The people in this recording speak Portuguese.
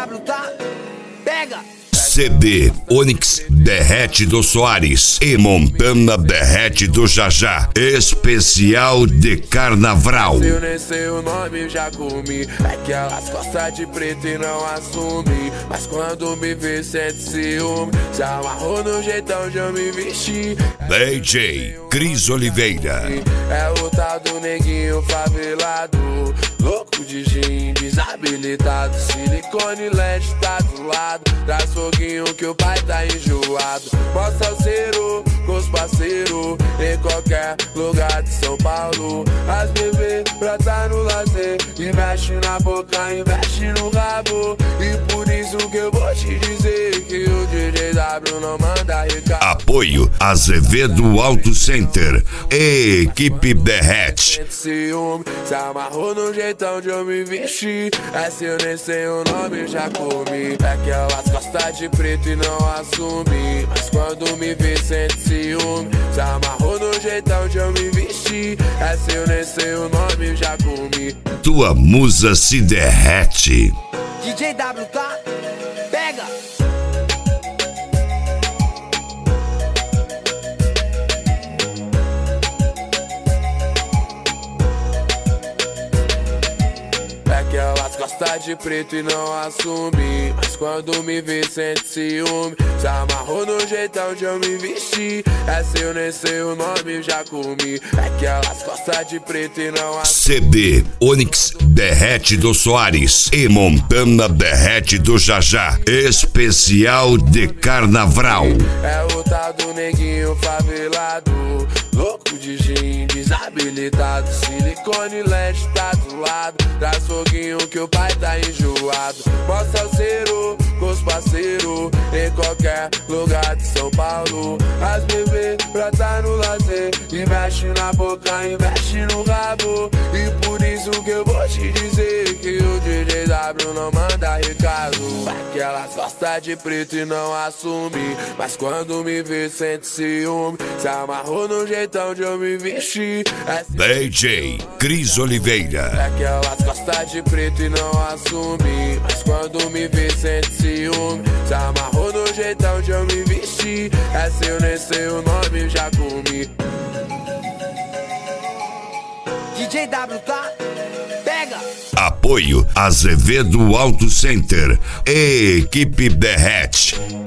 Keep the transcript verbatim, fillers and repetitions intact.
W, tá? Pega! C D Onyx Derrete do Soares e Montana Derrete do Jajá. Especial de Carnaval. Eu nem sei o nome, já comi. É que elas gostam de preto e não assumem. Mas quando me vê, sente ciúme. Se amarrou no jeitão de eu me vestir. D J Cris Oliveira. É o tal do neguinho favelado, louco de gin, desabilitado. Silicone L E D tá do lado. Traz foguinho que o pai tá enjoado. Mostra o cero com os parceiros em qualquer lugar de São Paulo. As bebês pra tá no lazer, investe na boca, investe no rabo. E por isso que eu vou te dizer que o D J W não manda recado. Apoio Azevedo Auto Center e Equipe Derrete. Se amarrou no jeitão de eu me vestir. É se eu nem sei o nome, já comi. É que elas gostam de preto e não assumem. Mas quando me vê, sente ciúme. Se amarrou no jeitão de eu me vestir. É se eu nem sei o nome, já comi. Tua musa se derrete. D J W, tá? Pega! Que elas gostam de preto e não assume. Mas quando me vê, sente ciúme. Se amarrou no jeitão de eu me vestir. É se eu nem sei o nome, já comi. É que elas gostam de preto e não assume. C D Onyx Derrete do Soares e Montana Derrete do Jajá. Especial de Carnaval. É o tal do neguinho favelado, louco de gin, desabilitado. Silicone L E D tá do lado. Traz foguinho que o pai tá enjoado. Mostra o cero com os parceiros em qualquer lugar de São Paulo. As bebês pra tá no lazer, investe na boca, investe no rabo. E por isso que eu vou te dizer que o D J W não manda recado. É que elas gostam de preto e não assumem. Mas quando me vê, sente ciúme. Se amarrou no jeitão de eu me vestir. É D J Cris Oliveira. É que elas gostam de preto e não assumem. Mas quando me vê, sente ciúme. Se amarrou no jeitão de eu me vestir. É se eu nem sei o nome, já comi. D J W, tá? Pega! Apoio Azevedo Auto Center e Equipe Derrete.